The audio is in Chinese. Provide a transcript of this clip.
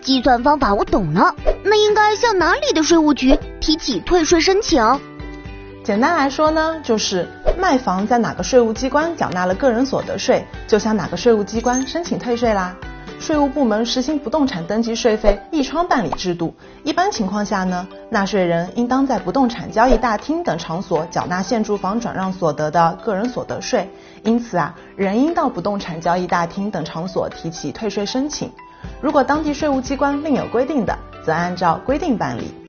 计算方法我懂了，那应该向哪里的税务局提起退税申请？ 简单来说呢，就是卖房在哪个税务机关缴纳了个人所得税，就向哪个税务机关申请退税啦。税务部门实行不动产登记税费一窗办理制度，一般情况下呢，纳税人应当在不动产交易大厅等场所缴纳现住房转让所得的个人所得税，因此人应到不动产交易大厅等场所提起退税申请。如果当地税务机关另有规定的，则按照规定办理。